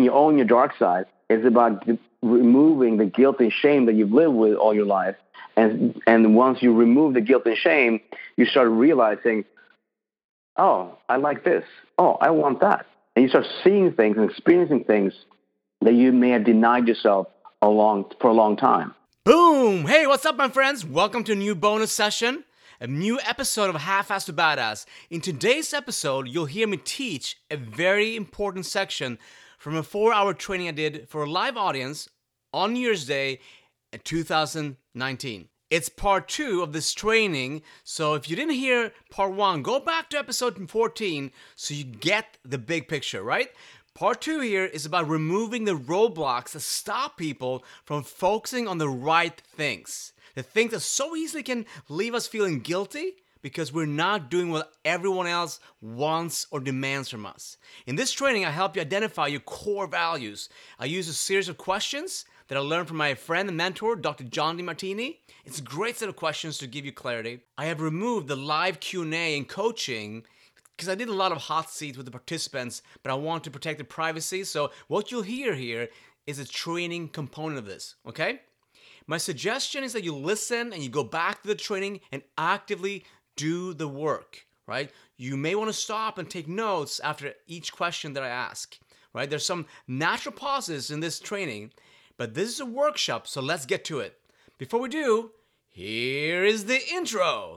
you own your dark side, it's about removing the guilt and shame that you've lived with all your life. And once you remove the guilt and shame, you start realizing, oh, I like this. Oh, I want that. And you start seeing things and experiencing things that you may have denied yourself for a long time. Boom! Hey, what's up, my friends? Welcome to a new bonus session, a new episode of Half-Assed to Badass. In today's episode, you'll hear me teach a very important section from a 4-hour training I did for a live audience on New Year's Day in 2019. It's part 2 of this training, so if you didn't hear part 1, go back to episode 14 so you get the big picture, right? Part 2 here is about removing the roadblocks that stop people from focusing on the right things. The things that so easily can leave us feeling guilty because we're not doing what everyone else wants or demands from us. In this training, I help you identify your core values. I use a series of questions that I learned from my friend and mentor, Dr. John DeMartini. It's a great set of questions to give you clarity. I have removed the live Q&A and coaching because I did a lot of hot seats with the participants, but I want to protect their privacy. So what you'll hear here is a training component of this, okay? My suggestion is that you listen and you go back to the training and actively do the work, right? You may want to stop and take notes after each question that I ask, right? There's some natural pauses in this training, but this is a workshop, so let's get to it. Before we do, here is the intro.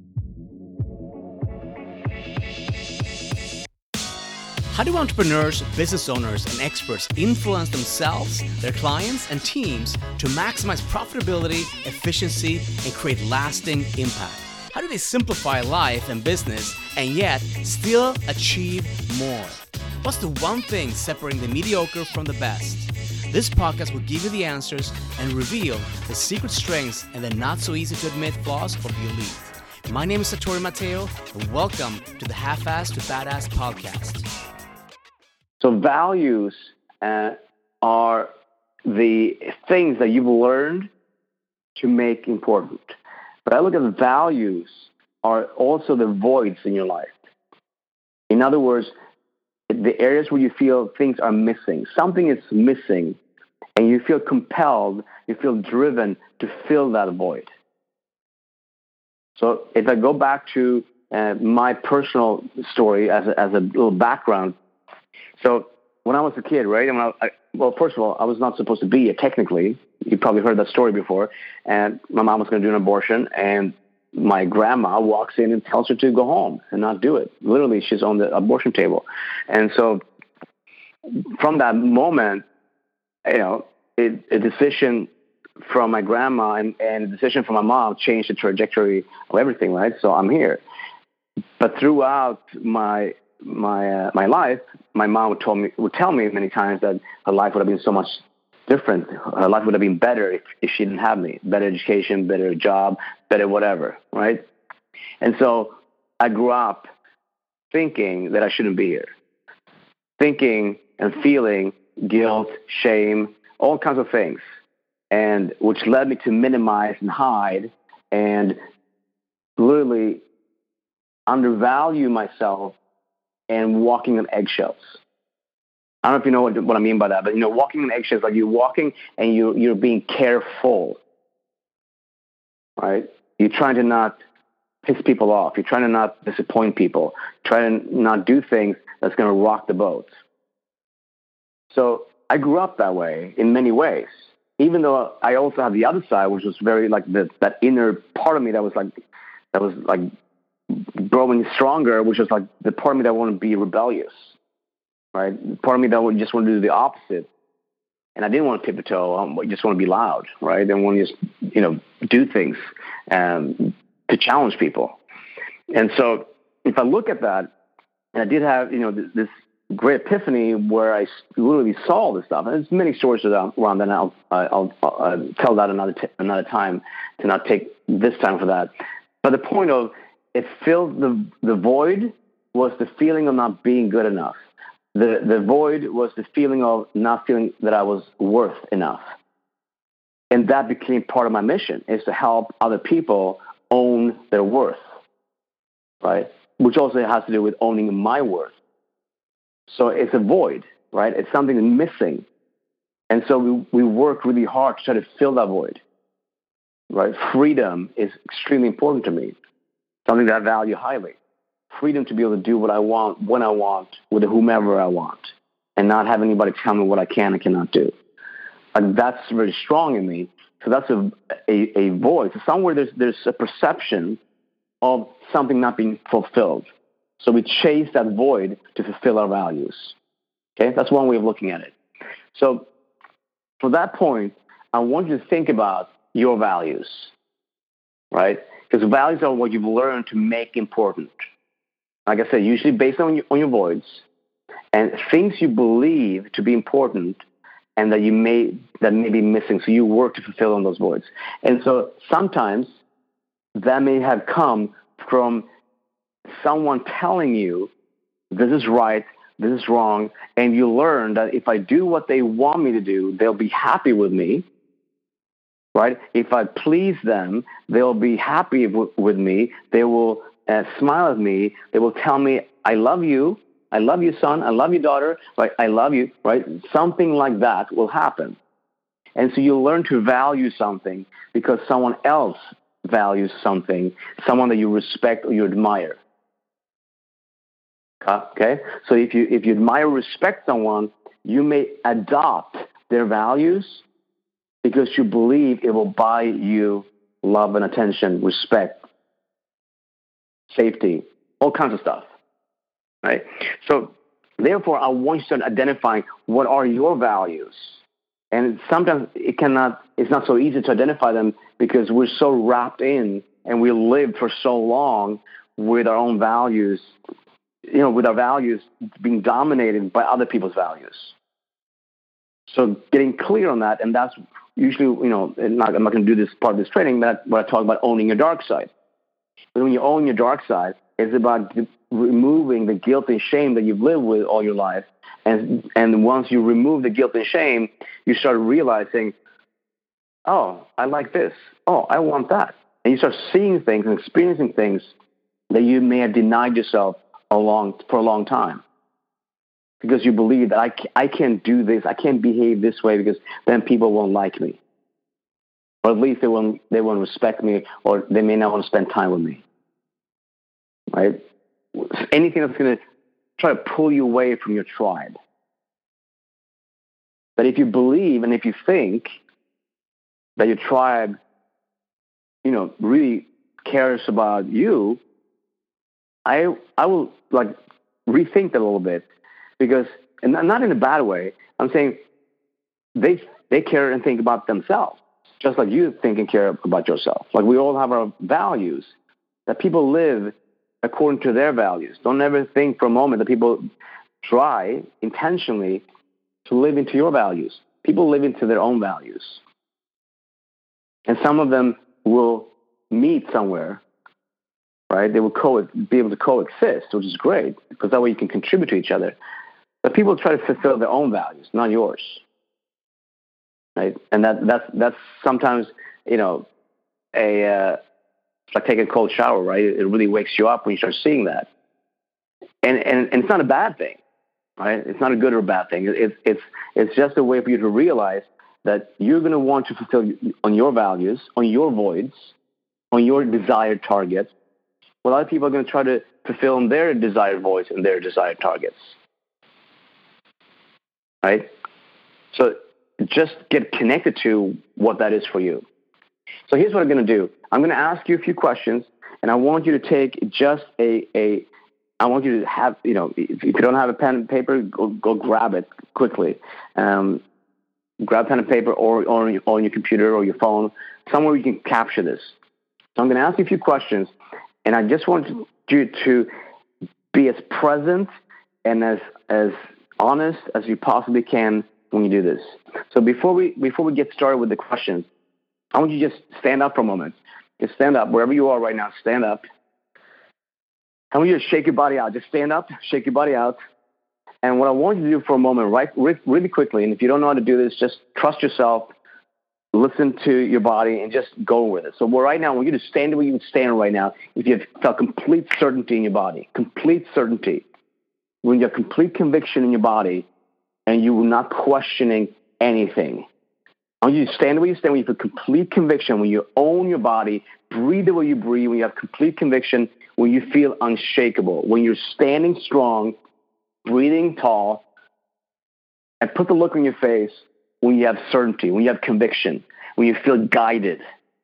How do entrepreneurs, business owners, and experts influence themselves, their clients, and teams to maximize profitability, efficiency, and create lasting impact? How do they simplify life and business and yet still achieve more? What's the one thing separating the mediocre from the best? This podcast will give you the answers and reveal the secret strengths and the not so easy to admit flaws of the elite. My name is Satori Mateo, and welcome to the Half-Assed to Badass podcast. So values are the things that you've learned to make important. But I look at the values are also the voids in your life. In other words, the areas where you feel things are missing. Something is missing, and you feel compelled, you feel driven to fill that void. So if I go back to my personal story as a little background, so when I was a kid, right? Well, first of all, I was not supposed to be here technically. You probably heard that story before. And my mom was going to do an abortion, and my grandma walks in and tells her to go home and not do it. Literally, she's on the abortion table. And so from that moment, a decision from my grandma and a decision from my mom changed the trajectory of everything, right? So I'm here. But throughout my life, my mom would tell me many times that her life would have been so much different. Her life would have been better if she didn't have me. Better education, better job, better whatever, right? And so I grew up thinking that I shouldn't be here. Thinking and feeling guilt, shame, all kinds of things. And which led me to minimize and hide and literally undervalue myself and walking on eggshells. I don't know if you know what I mean by that, but walking on eggshells, like you're walking and you're being careful, right? You're trying to not piss people off. You're trying to not disappoint people. Trying to not do things that's going to rock the boat. So I grew up that way in many ways, even though I also have the other side, which was very like that inner part of me that was like growing stronger, which was like the part of me that wanted to be rebellious, right? Part of me that would just want to do the opposite. And I didn't want to tiptoe. I just want to be loud, right? I didn't want to just, do things to challenge people. And so if I look at that, and I did have, this great epiphany where I literally saw this stuff. And there's many stories around that. And I'll tell that another time to not take this time for that. But the point of it filled the void was the feeling of not being good enough. The void was the feeling of not feeling that I was worth enough. And that became part of my mission, is to help other people own their worth, right? Which also has to do with owning my worth. So it's a void. right? It's something missing. And so we work really hard to try to fill that void, right? Freedom is extremely important to me, something that I value highly. Freedom to be able to do what I want, when I want, with whomever I want, and not have anybody tell me what I can and cannot do. That's very strong in me. So that's a void. So somewhere there's a perception of something not being fulfilled. So we chase that void to fulfill our values. Okay, that's one way of looking at it. So for that point, I want you to think about your values, right? Because values are what you've learned to make important. Like I said, usually based on your voids and things you believe to be important and that may be missing. So you work to fulfill on those voids. And so sometimes that may have come from someone telling you this is right, this is wrong, and you learn that if I do what they want me to do, they'll be happy with me, right? If I please them, they'll be happy with me. They will smile at me. They will tell me, I love you, son, I love you, daughter, right? I love you, right? Something like that will happen. And so you learn to value something because someone else values something, someone that you respect or you admire. Okay? So if you admire or respect someone, you may adopt their values because you believe it will buy you love and attention, respect, safety, all kinds of stuff. Right? So therefore, I want you to start identifying what are your values. And sometimes it's not so easy to identify them because we're so wrapped in and we live for so long with our own values, with our values being dominated by other people's values. So getting clear on that, and that's usually, I'm not going to do this part of this training, but I talk about owning your dark side. But when you own your dark side, it's about removing the guilt and shame that you've lived with all your life. And once you remove the guilt and shame, you start realizing, oh, I like this. Oh, I want that. And you start seeing things and experiencing things that you may have denied yourself for a long time. Because you believe that I can't do this, I can't behave this way because then people won't like me. Or at least they won't respect me, or they may not want to spend time with me. Right? Anything that's going to try to pull you away from your tribe. But if you believe and if you think that your tribe, really cares about you, I will rethink that a little bit, because, and not in a bad way, I'm saying they care and think about themselves, just like you think and care about yourself. Like we all have our values, that people live according to their values. Don't ever think for a moment that people try intentionally to live into your values. People live into their own values. And some of them will meet somewhere, right? They will be able to coexist, which is great, because that way you can contribute to each other. But people try to fulfill their own values, not yours. Right? And that's sometimes, it's like taking a cold shower, right? It really wakes you up when you start seeing that. And it's not a bad thing, right? It's not a good or a bad thing. It's just a way for you to realize that you're going to want to fulfill on your values, on your voids, on your desired targets. Well, other people are going to try to fulfill on their desired voids and their desired targets. Right? So just get connected to what that is for you. So here's what I'm going to do. I'm going to ask you a few questions, and I want you to take just I want you to have, if you don't have a pen and paper, go grab it quickly. Grab pen and paper or on your computer or your phone, somewhere you can capture this. So I'm going to ask you a few questions, and I just want you to be as present and as honest as you possibly can when you do this. So before we get started with the questions, I want you to just stand up for a moment. Just stand up wherever you are right now. Stand up. I want you to shake your body out. Just stand up, shake your body out. And what I want you to do for a moment, really quickly, and if you don't know how to do this, just trust yourself, listen to your body, and just go with it. So right now, I want you to stand where you would stand right now if you have felt complete certainty in your body, complete certainty. When you have complete conviction in your body and you are not questioning anything. I want you to stand where you stand, when you feel complete conviction, when you own your body, breathe the way you breathe, when you have complete conviction, when you feel unshakable, when you're standing strong, breathing tall, and put the look on your face when you have certainty, when you have conviction, when you feel guided.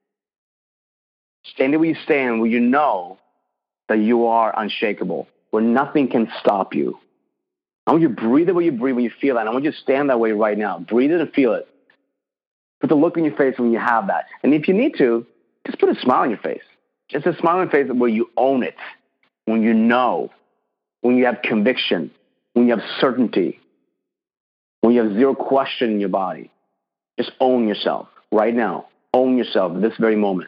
Stand where you stand, where you know that you are unshakable, where nothing can stop you. I want you to breathe the way you breathe when you feel that. I want you to stand that way right now. Breathe it and feel it. Put the look on your face when you have that. And if you need to, just put a smile on your face. Just a smile on your face where you own it, when you know, when you have conviction, when you have certainty, when you have zero question in your body. Just own yourself right now. Own yourself at this very moment.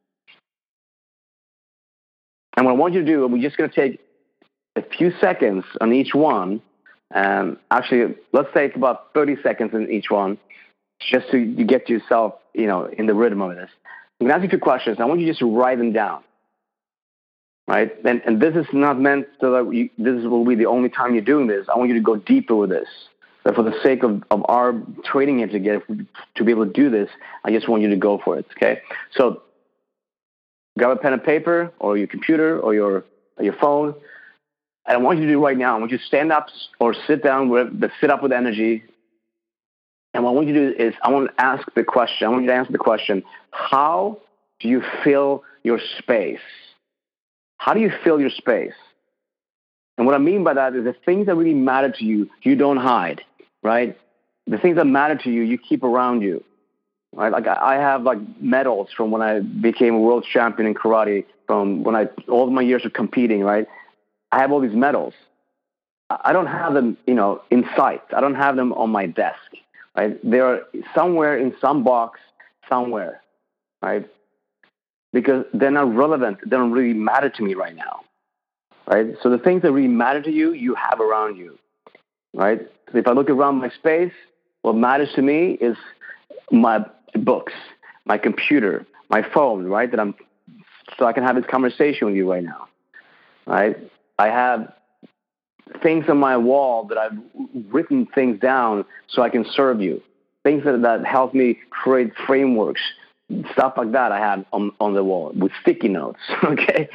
And what I want you to do, we're just going to take a few seconds on each one. Actually, let's take about 30 seconds in each one, just so you get yourself, in the rhythm of this. I'm going to ask you a few questions. I want you just to write them down, right? And this is not meant so that this will be the only time you're doing this. I want you to go deeper with this. But for the sake of our training here to be able to do this, I just want you to go for it, okay? So grab a pen and paper or your computer or your phone. And I want you to do right now, I want you to stand up or sit down, sit up with energy. And what I want you to do is I want you to answer the question, how do you fill your space? How do you fill your space? And what I mean by that is the things that really matter to you, you don't hide, right? The things that matter to you, you keep around you, right? Like I have medals from when I became a world champion in karate, from all my years of competing, right? I have all these medals. I don't have them, in sight. I don't have them on my desk, right? They're somewhere in some box somewhere, right? Because they're not relevant. They don't really matter to me right now, right? So the things that really matter to you, you have around you, right? So if I look around my space, what matters to me is my books, my computer, my phone, right? So I can have this conversation with you right now, right? I have things on my wall that I've written things down so I can serve you. Things that help me create frameworks, stuff like that I have on the wall with sticky notes, okay?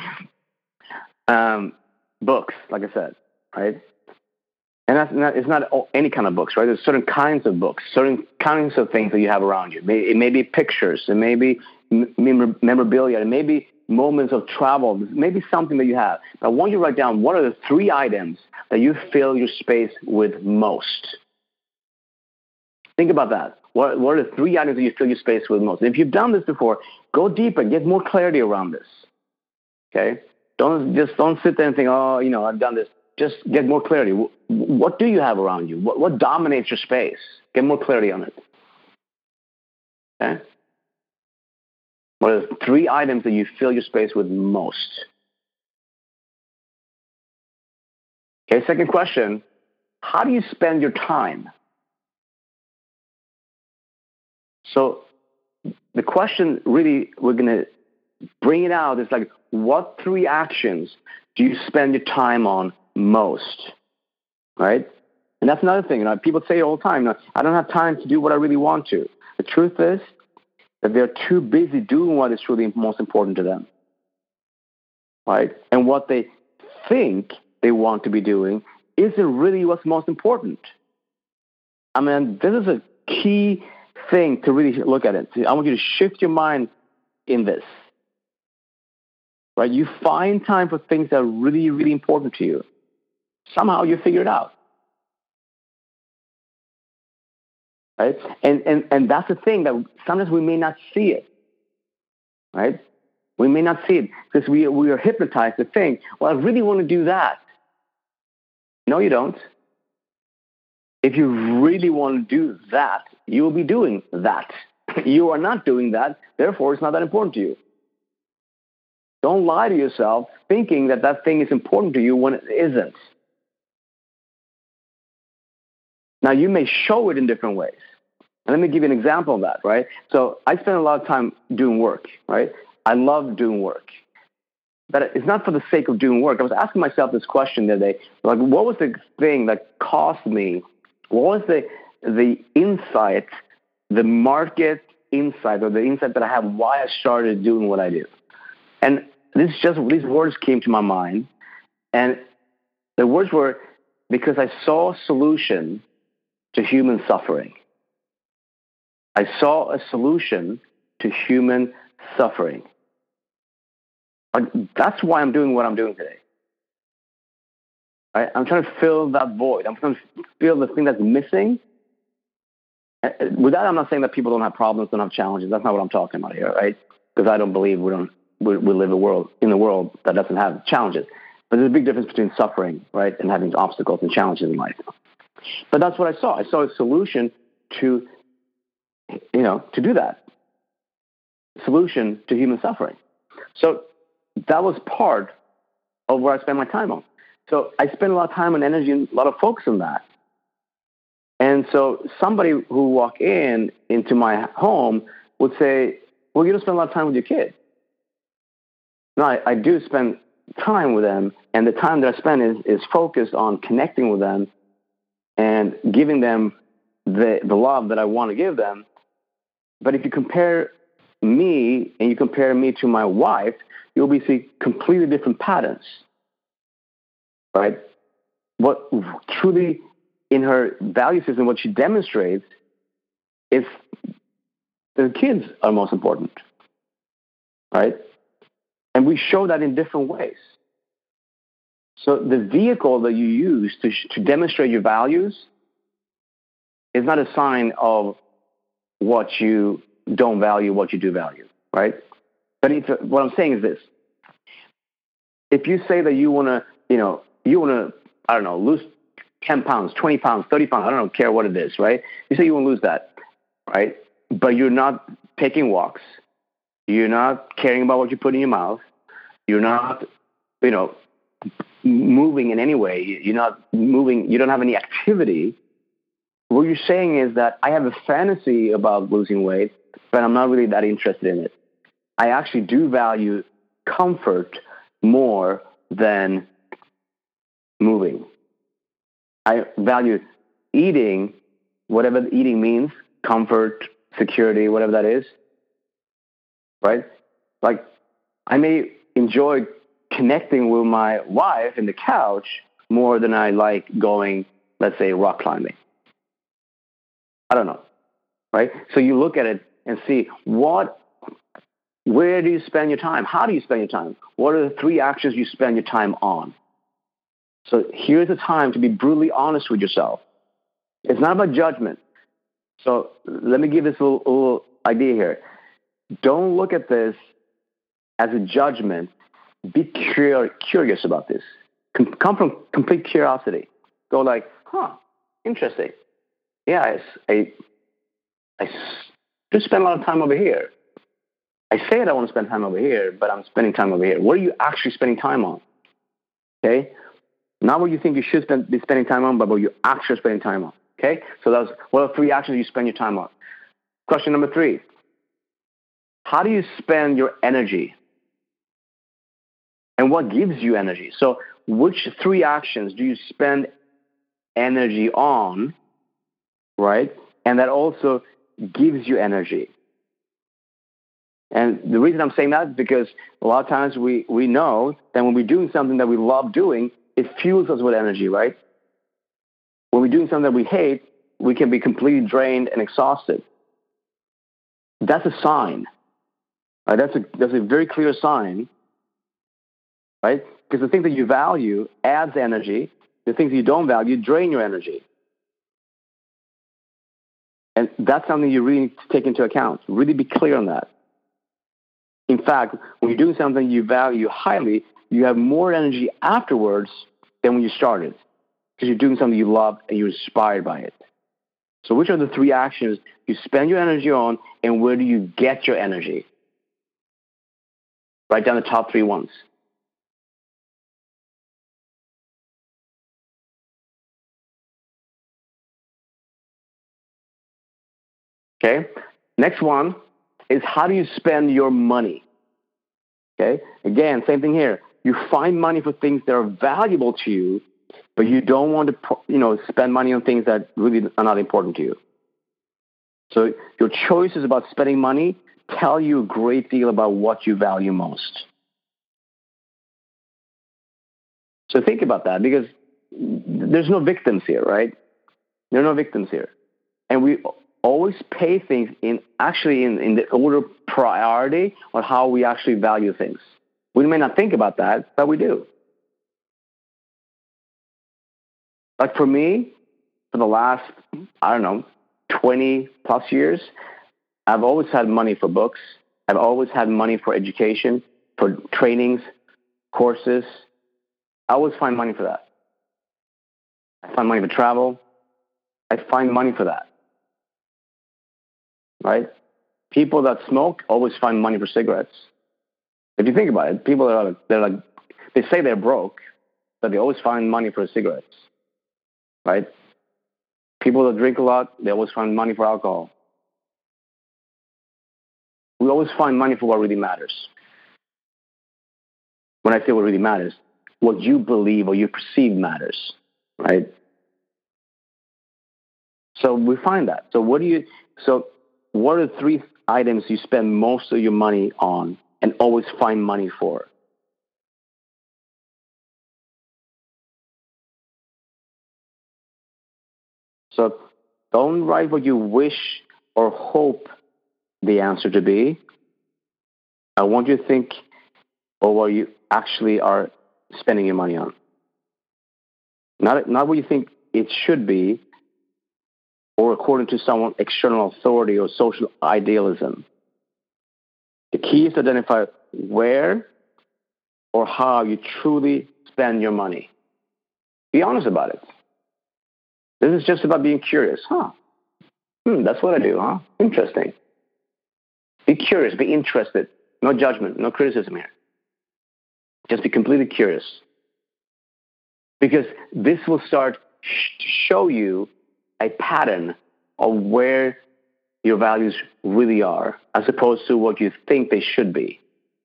Books, like I said, right? And it's not any kind of books, right? There's certain kinds of books, certain kinds of things that you have around you. It may be pictures, it may be memorabilia, it may be moments of travel, maybe something that you have. But I want you to write down what are the 3 items that you fill your space with most. Think about that. What are the 3 items that you fill your space with most? If you've done this before, go deeper, get more clarity around this. Okay? Don't sit there and think, I've done this. Just get more clarity. What do you have around you? What dominates your space? Get more clarity on it. Okay? What are the 3 items that you fill your space with most? Okay, second question, how do you spend your time? So the question really, we're going to bring it out, is what 3 actions do you spend your time on most? Right? And that's another thing. People say all the time, I don't have time to do what I really want to. The truth is that they're too busy doing what is really most important to them. Right? And what they think they want to be doing isn't really what's most important. I mean, this is a key thing to really look at it. I want you to shift your mind in this. Right? You find time for things that are really, really important to you. Somehow you figure it out. Right? And that's the thing, that sometimes we may not see it. Right? We may not see it because we are hypnotized to think, well, I really want to do that. No, you don't. If you really want to do that, you will be doing that. You are not doing that, therefore it's not that important to you. Don't lie to yourself thinking that thing is important to you when it isn't. Now, you may show it in different ways. And let me give you an example of that, right? So I spend a lot of time doing work, right? I love doing work. But it's not for the sake of doing work. I was asking myself this question the other day, what was the thing that caused me What was the insight, the market insight, or the insight that I have why I started doing what I do? And these words came to my mind, and the words were because I saw a solution to human suffering. I saw a solution to human suffering. That's why I'm doing what I'm doing today. Right? I'm trying to fill that void. I'm trying to fill the thing that's missing. With that, I'm not saying that people don't have problems, don't have challenges. That's not what I'm talking about here, right? Because I don't believe we live in a world that doesn't have challenges. But there's a big difference between suffering, right, and having obstacles and challenges in life. But that's what I saw. I saw a solution to do that. Solution to human suffering. So that was part of where I spent my time on. So I spent a lot of time and energy and a lot of focus on that. And so somebody who walk into my home would say, well, you don't spend a lot of time with your kid. No, I do spend time with them, and the time that I spend is focused on connecting with them and giving them the love that I want to give them. But if you compare me and you compare me to my wife, you'll be seeing completely different patterns, right? What truly in her value system, what she demonstrates is the kids are most important, right? And we show that in different ways. So the vehicle that you use to demonstrate your values is not a sign of what you don't value, what you do value, right? But what I'm saying is this. If you say that you want to, I don't know, lose 10 pounds, 20 pounds, 30 pounds, I don't care what it is, right? You say you want to lose that, right? But you're not taking walks. You're not caring about what you put in your mouth. You're not, moving in any way. You're not moving. You don't have any activity. What you're saying is that I have a fantasy about losing weight, but I'm not really that interested in it. I actually do value comfort more than moving. I value eating, whatever the eating means, comfort, security, whatever that is, right? Like, I may enjoy connecting with my wife in the couch more than I like going, let's say, rock climbing. I don't know, right? So you look at it and see where do you spend your time? How do you spend your time? What are the 3 actions you spend your time on? So here's the time to be brutally honest with yourself. It's not about judgment. So let me give this a little idea here. Don't look at this as a judgment. Be curious about this. Come from complete curiosity. Go like, interesting. Yeah, I do spend a lot of time over here. I say that I want to spend time over here, but I'm spending time over here. What are you actually spending time on? Okay? Not what you think you should be spending time on, but what you're actually spending time on. Okay? So what are 3 actions you spend your time on? Question number 3. How do you spend your energy? And what gives you energy? So which 3 actions do you spend energy on, right? And that also gives you energy. And the reason I'm saying that is because a lot of times we know that when we're doing something that we love doing, it fuels us with energy, right? When we're doing something that we hate, we can be completely drained and exhausted. That's a sign. Right? That's a very clear sign, right? Because the things that you value adds energy. The things you don't value drain your energy. And that's something you really need to take into account. Really be clear on that. In fact, when you're doing something you value highly, you have more energy afterwards than when you started. Because you're doing something you love and you're inspired by it. So which are the 3 actions you spend your energy on, and where do you get your energy? Write down the top 3 ones. Okay? Next one is how do you spend your money? Okay? Again, same thing here. You find money for things that are valuable to you, but you don't want to, spend money on things that really are not important to you. So your choices about spending money tell you a great deal about what you value most. So think about that, because there's no victims here, right? There are no victims here. And we always pay things in the order of priority on how we actually value things. We may not think about that, but we do. Like for me, for the last, 20 plus years, I've always had money for books. I've always had money for education, for trainings, courses. I always find money for that. I find money for travel. I find money for that. Right? People that smoke always find money for cigarettes. If you think about it, people they say they're broke, but they always find money for cigarettes. Right? People that drink a lot, they always find money for alcohol. We always find money for what really matters. When I say what really matters, what you believe or you perceive matters, right? So we find that. So what are the 3 items you spend most of your money on and always find money for? So don't write what you wish or hope the answer to be. I want you to think of what you actually are spending your money on. Not what you think it should be, or according to some external authority or social idealism. The key is to identify where or how you truly spend your money. Be honest about it. This is just about being curious. That's what I do, huh? Interesting. Be curious, be interested. No judgment, no criticism here. Just be completely curious. Because this will start to show you a pattern of where your values really are, as opposed to what you think they should be.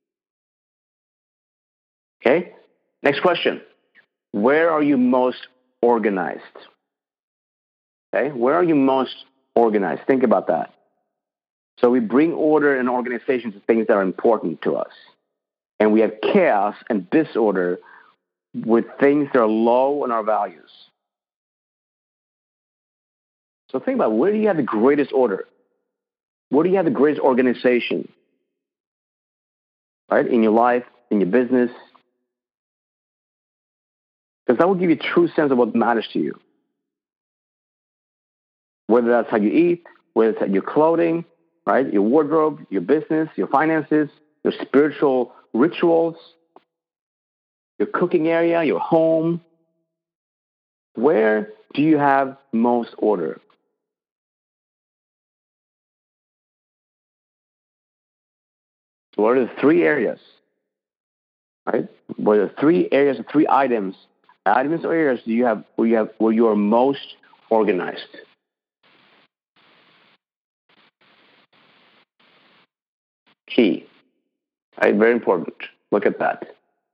Okay? Next question. Where are you most organized? Okay? Where are you most organized? Think about that. So we bring order and organization to things that are important to us. And we have chaos and disorder with things that are low in our values. So think about, where do you have the greatest order? Where do you have the greatest organization? Right? In your life, in your business. Because that will give you a true sense of what matters to you. Whether that's how you eat, whether it's your clothing, right? Your wardrobe, your business, your finances, your spiritual rituals, your cooking area, your home. Where do you have most order? So what are the 3 areas? Right? What are the 3 areas, the 3 items or areas do you have where you are most organized? Key. Right? Very important. Look at that.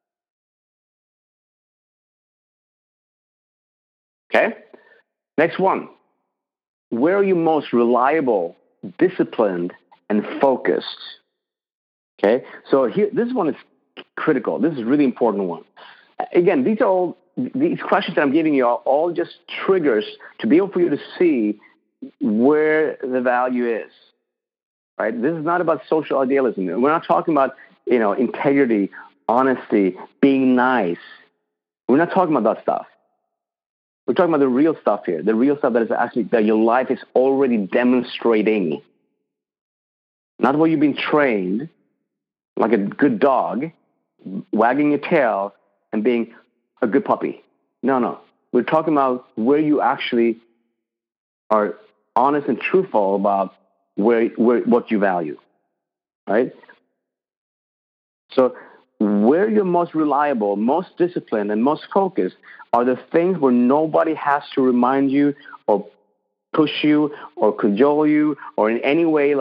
Okay? Next one. Where are you most reliable, disciplined, and focused? Okay? So here, this one is critical. This is a really important one. Again, these questions that I'm giving you are all just triggers to be able for you to see where the value is. Right? This is not about social idealism. We're not talking about, integrity, honesty, being nice. We're not talking about that stuff. We're talking about the real stuff here. The real stuff that is actually that your life is already demonstrating. Not what you've been trained, like a good dog, wagging your tail and being a good puppy. No. We're talking about where you actually are honest and truthful about what you value, right? So where you're most reliable, most disciplined, and most focused are the things where nobody has to remind you or push you or cajole you or in any way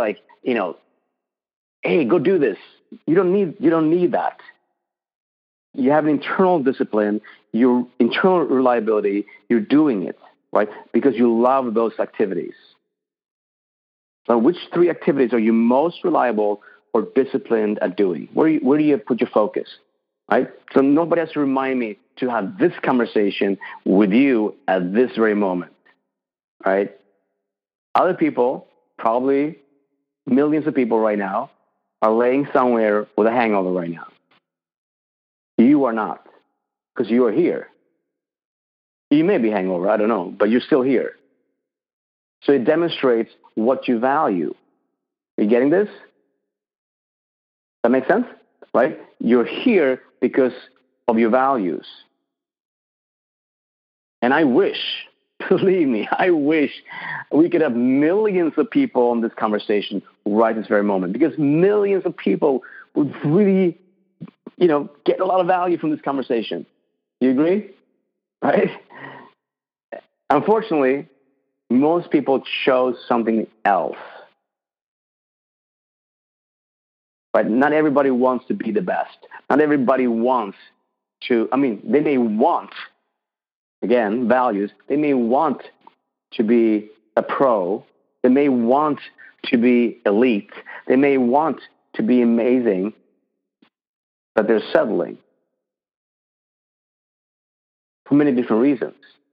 hey, go do this. You don't need that. You have an internal discipline. your internal reliability, you're doing it, right? Because you love those activities. So which 3 activities are you most reliable or disciplined at doing? Where do you put your focus, right? So nobody has to remind me to have this conversation with you at this very moment, right? Other people, probably millions of people right now, are laying somewhere with a hangover right now. You are not, because you are here. You may be hangover, I don't know, but you're still here. So it demonstrates what you value. Are you getting this? That makes sense, right? You're here because of your values. And I wish, believe me, I wish we could have millions of people on this conversation right this very moment, because millions of people would really, get a lot of value from this conversation. You agree? Right? Unfortunately, most people chose something else. But not everybody wants to be the best. Not everybody wants to, they may want, again, values. They may want to be a pro. They may want to be elite. They may want to be amazing, but they're settling for many different reasons,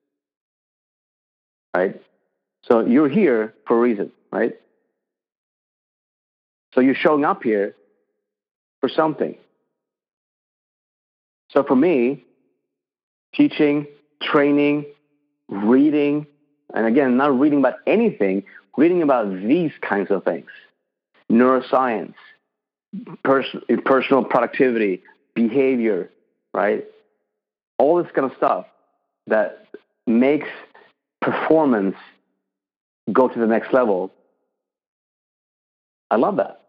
right? So you're here for a reason, right? So you're showing up here for something. So for me, teaching, training, reading, and again, not reading about anything, reading about these kinds of things: neuroscience, personal productivity, behavior, right? All this kind of stuff that makes performance go to the next level. I love that.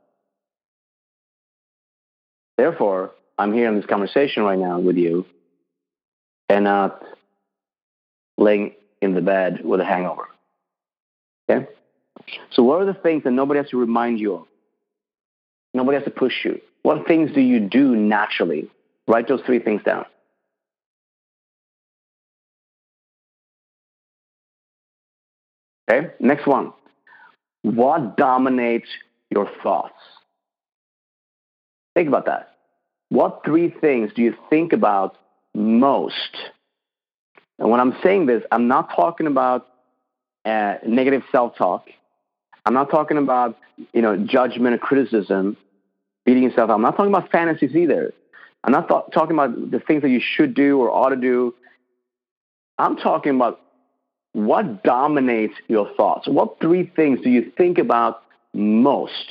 Therefore, I'm here in this conversation right now with you and not laying in the bed with a hangover. Okay? So what are the things that nobody has to remind you of? Nobody has to push you. What things do you do naturally? Write those 3 things down. Okay? Next one. What dominates your thoughts? Think about that. What 3 things do you think about most? And when I'm saying this, I'm not talking about negative self-talk. I'm not talking about, judgment and criticism, beating yourself up. I'm not talking about fantasies either. I'm not talking about the things that you should do or ought to do. I'm talking about what dominates your thoughts. What 3 things do you think about most?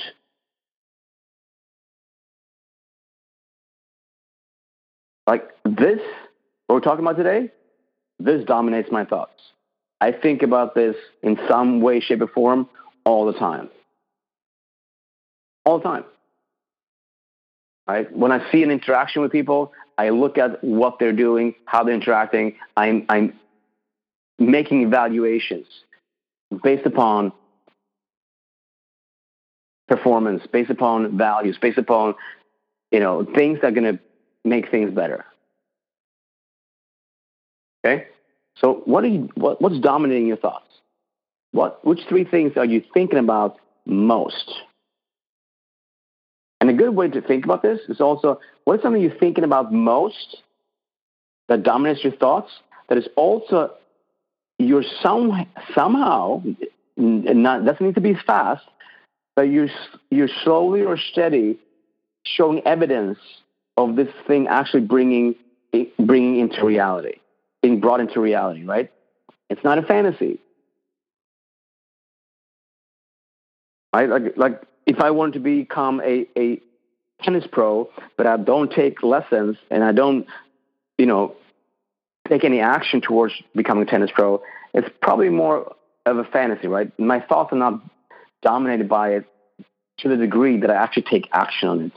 Like this, what we're talking about today, this dominates my thoughts. I think about this in some way, shape, or form all the time. All the time. Right? When I see an interaction with people, I look at what they're doing, how they're interacting. I'm making evaluations based upon performance, based upon values, based upon, things that are going to make things better. Okay? So what's dominating your thoughts? Which 3 things are you thinking about most? And a good way to think about this is also, what is something you're thinking about most that dominates your thoughts, that is also you're somehow, not doesn't need to be fast, but you're slowly or steady showing evidence of this thing actually bringing into reality, being brought into reality, right? It's not a fantasy, right? Like if I wanted to become a tennis pro, but I don't take lessons and I don't, take any action towards becoming a tennis pro, it's probably more of a fantasy, right? My thoughts are not dominated by it to the degree that I actually take action on it.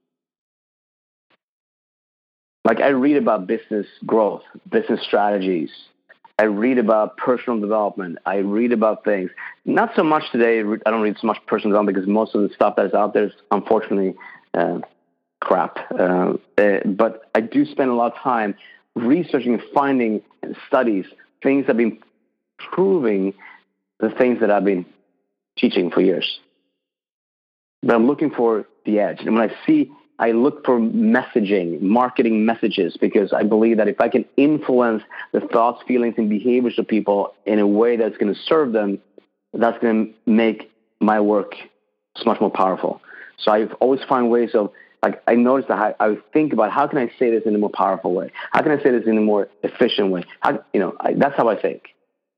Like I read about business growth, business strategies. I read about personal development. I read about things. Not so much today. I don't read so much personal development because most of the stuff that is out there is unfortunately crap. But I do spend a lot of time researching and finding studies, things that have been proving the things that I've been teaching for years. But I'm looking for the edge. And when I look for messaging, marketing messages, because I believe that if I can influence the thoughts, feelings, and behaviors of people in a way that's going to serve them, that's going to make my work so much more powerful. So I've always found ways of, like, I noticed that I would think about, how can I say this in a more powerful way? How can I say this in a more efficient way? That's how I think.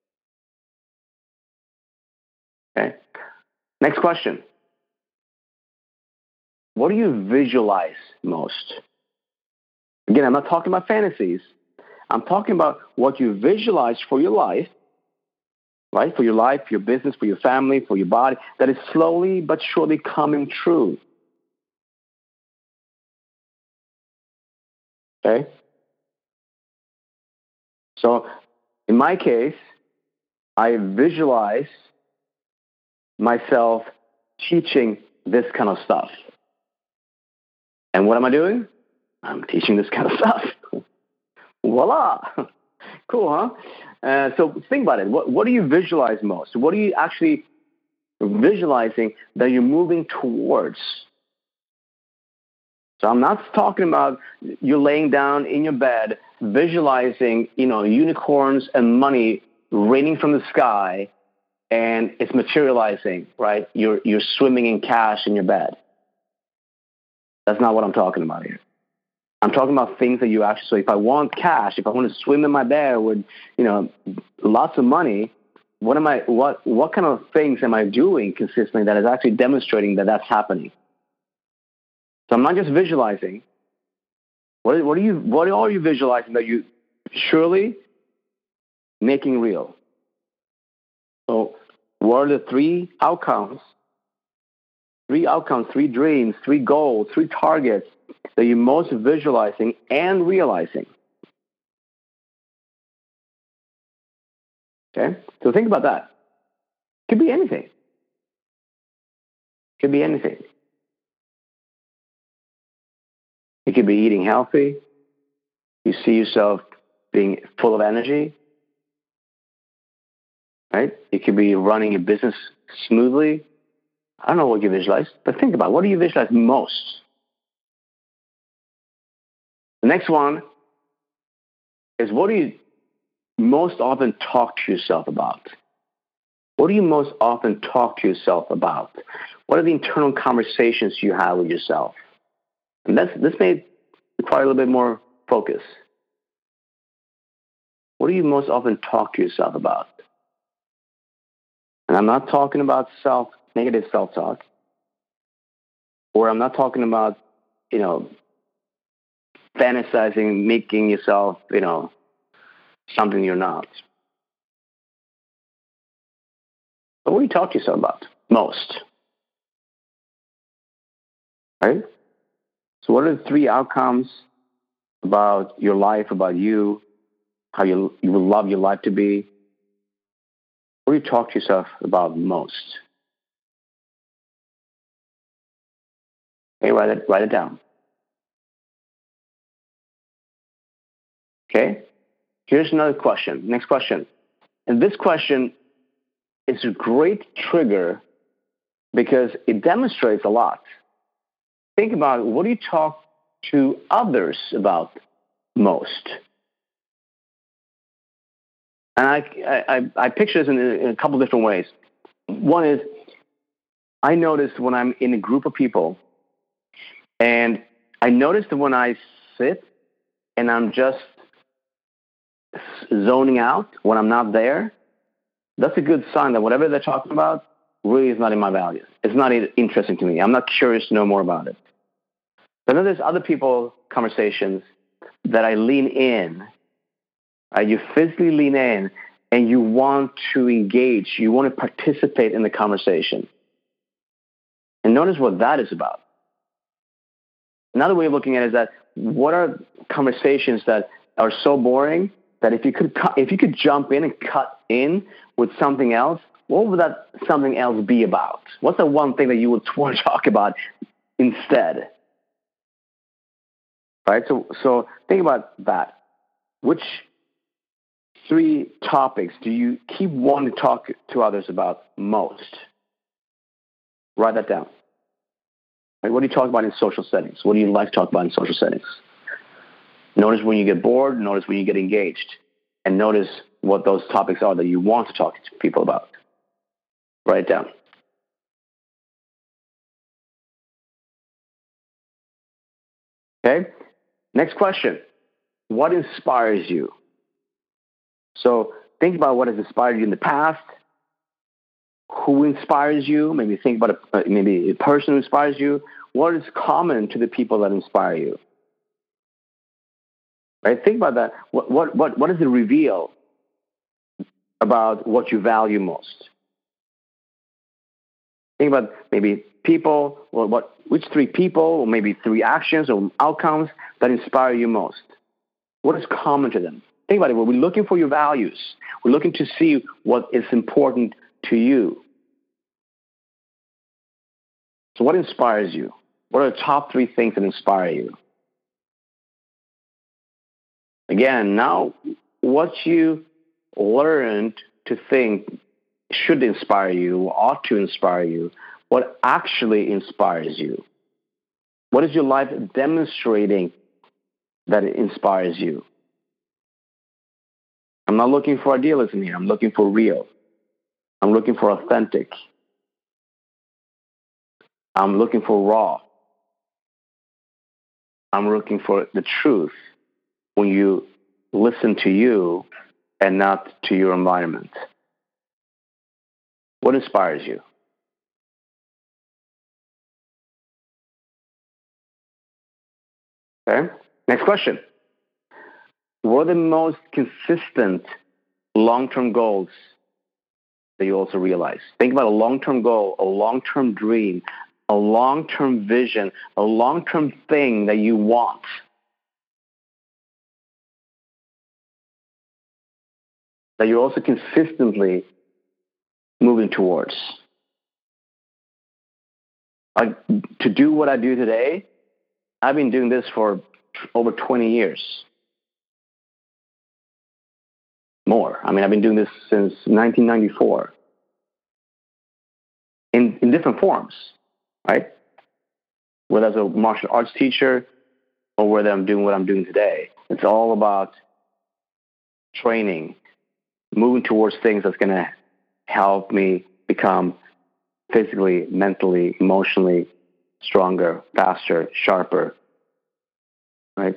Okay. Next question. What do you visualize most? Again, I'm not talking about fantasies. I'm talking about what you visualize for your life, right? For your life, your business, for your family, for your body, that is slowly but surely coming true. Okay? So, in my case, I visualize myself teaching this kind of stuff. And what am I doing? I'm teaching this kind of stuff. Voila! Cool, huh? So think about it. What do you visualize most? What are you actually visualizing that you're moving towards? So I'm not talking about you laying down in your bed, visualizing, unicorns and money raining from the sky, and it's materializing, right? You're swimming in cash in your bed. That's not what I'm talking about here. I'm talking about things that you actually, so if I want cash, if I want to swim in my bed with, lots of money, what kind of things am I doing consistently that is actually demonstrating that that's happening? So I'm not just visualizing. What are you visualizing that you surely making real? So what are the three outcomes, three dreams, three goals, three targets that you're most visualizing and realizing? Okay? So think about that. Could be anything. Could be anything. It could be eating healthy. You see yourself being full of energy. Right? It could be running a business smoothly. I don't know what you visualize, but think about it. What do you visualize most? The next one is, what do you most often talk to yourself about? What do you most often talk to yourself about? What are the internal conversations you have with yourself? And this may require a little bit more focus. What do you most often talk to yourself about? And I'm not talking about negative self-talk, or I'm not talking about, fantasizing, making yourself, something you're not. But what do you talk to yourself about most? Right? So what are the three outcomes about your life, about you, how you would love your life to be? What do you talk to yourself about most? Okay, write it down. Okay? Here's another question. Next question. And this question is a great trigger because it demonstrates a lot. Think about, what do you talk to others about most? And I picture this in a couple different ways. One is, I notice when I'm in a group of people, and I notice that when I sit and I'm just zoning out, when I'm not there, that's a good sign that whatever they're talking about really is not in my values. It's not interesting to me. I'm not curious to know more about it. But then there's other people, conversations that I lean in. You physically lean in and you want to engage. You want to participate in the conversation. And notice what that is about. Another way of looking at it is that, what are conversations that are so boring that if you could jump in and cut in with something else, what would that something else be about? What's the one thing that you would want to talk about instead? Right? So think about that. which 3 topics do you keep wanting to talk to others about most? Write that down. Right? What do you talk about in social settings? What do you like to talk about in social settings? Notice when you get bored, notice when you get engaged, and notice what those topics are that you want to talk to people about. Write it down. Okay? Next question. What inspires you? So think about what has inspired you in the past. Who inspires you? Maybe think about maybe a person who inspires you. What is common to the people that inspire you? Right? Think about that. What does it reveal about what you value most? Think about maybe people, or which 3 people, or maybe 3 actions or outcomes that inspire you most. What is common to them? Think about it. We're looking for your values. We're looking to see what is important to you. So what inspires you? What are the top 3 things that inspire you? Again, now what you learned to think should inspire you, ought to inspire you, what actually inspires you? What is your life demonstrating that it inspires you? I'm not looking for idealism here. I'm looking for real. I'm looking for authentic. I'm looking for raw. I'm looking for the truth when you listen to you and not to your environment. What inspires you? Okay. Next question. What are the most consistent long-term goals that you also realize? Think about a long-term goal, a long-term dream, a long-term vision, a long-term thing that you want. That you're also consistently moving towards. To do what I do today, I've been doing this for over 20 years. More. I mean, I've been doing this since 1994. In different forms, right? Whether as a martial arts teacher or whether I'm doing what I'm doing today. It's all about training, moving towards things that's going to help me become physically, mentally, emotionally stronger, faster, sharper, right?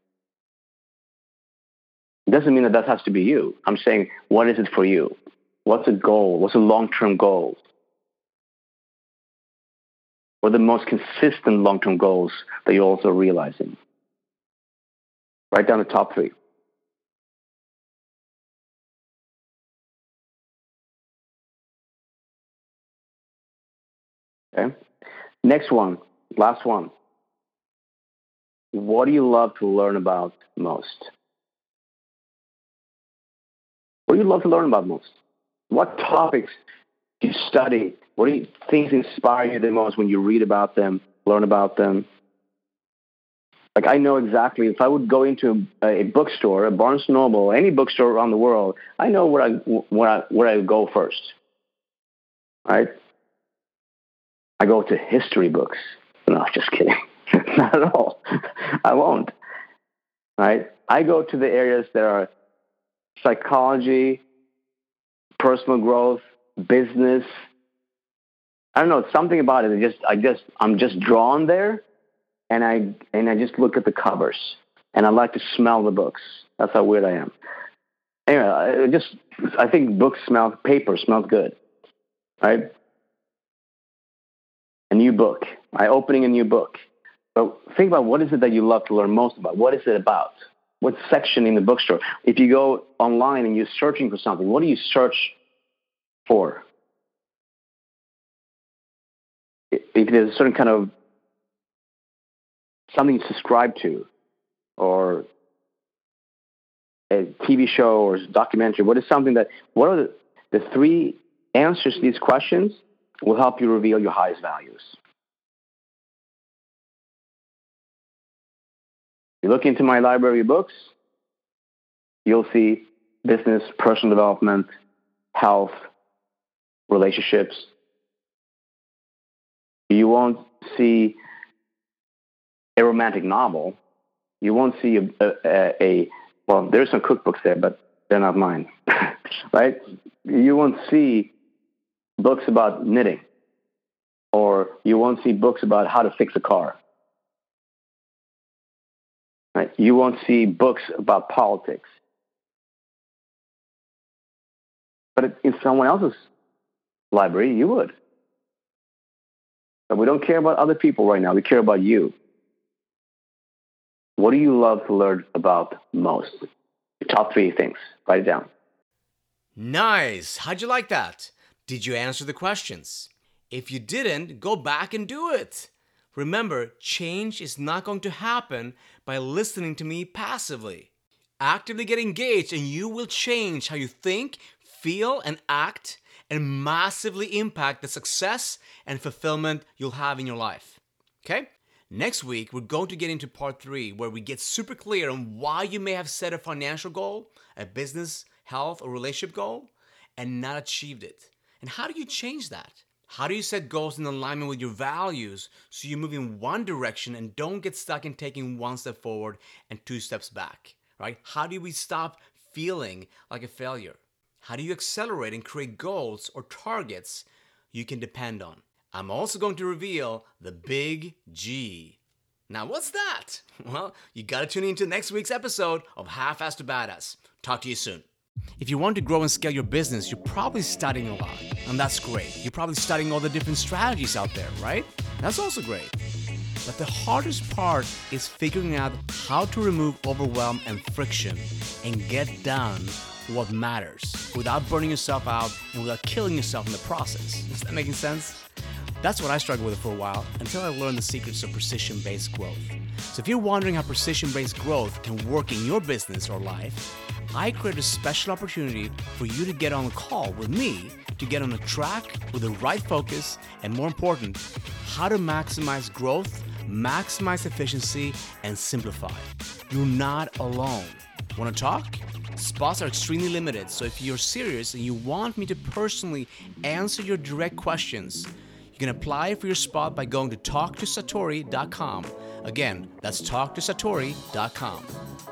It doesn't mean that has to be you. I'm saying, what is it for you? What's a goal? What's a long-term goal? What are the most consistent long-term goals that you're also realizing? Write down the top 3. Okay. Next one, last one. What do you love to learn about most? What do you love to learn about most? What topics do you study? What do you things inspire you the most when you read about them, learn about them? Like, I know exactly, if I would go into a bookstore, a Barnes & Noble, any bookstore around the world, I know where I would go first. Right? I go to history books. No, just kidding. Not at all. I won't. Right? I go to the areas that are psychology, personal growth, business. I don't know, something about it. I'm just drawn there, and I just look at the covers, and I like to smell the books. That's how weird I am. Anyway, I think paper smells good, right? A new book, opening a new book. So think about, what is it that you love to learn most about? What is it about? What section in the bookstore? If you go online and you're searching for something, what do you search for? If there's a certain kind of something you subscribe to, or a TV show or documentary, what are the 3 answers to these questions will help you reveal your highest values. You look into my library of books, you'll see business, personal development, health, relationships. You won't see a romantic novel. You won't see well, there's some cookbooks there, but they're not mine, right? You won't see books about knitting, or you won't see books about how to fix a car. Right? You won't see books about politics. But in someone else's library, you would. But we don't care about other people right now. We care about you. What do you love to learn about most? Your top 3 things. Write it down. Nice. How'd you like that? Did you answer the questions? If you didn't, go back and do it. Remember, change is not going to happen by listening to me passively. Actively get engaged and you will change how you think, feel, and act, and massively impact the success and fulfillment you'll have in your life. Okay? Next week, we're going to get into part 3, where we get super clear on why you may have set a financial goal, a business, health, or relationship goal, and not achieved it. And how do you change that? How do you set goals in alignment with your values so you move in one direction and don't get stuck in taking 1 step forward and 2 steps back, right? How do we stop feeling like a failure? How do you accelerate and create goals or targets you can depend on? I'm also going to reveal the big G. Now, what's that? Well, you gotta tune into next week's episode of Half-Assed to Badass. Talk to you soon. If you want to grow and scale your business, you're probably studying a lot, and that's great. You're probably studying all the different strategies out there, right? That's also great. But the hardest part is figuring out how to remove overwhelm and friction and get done what matters without burning yourself out and without killing yourself in the process. Is that making sense? That's what I struggled with for a while until I learned the secrets of precision-based growth. So if you're wondering how precision-based growth can work in your business or life, I created a special opportunity for you to get on a call with me to get on a track with the right focus and, more important, how to maximize growth, maximize efficiency, and simplify. You're not alone. Want to talk? Spots are extremely limited, so if you're serious and you want me to personally answer your direct questions, you can apply for your spot by going to talktosatori.com. Again, that's talktosatori.com.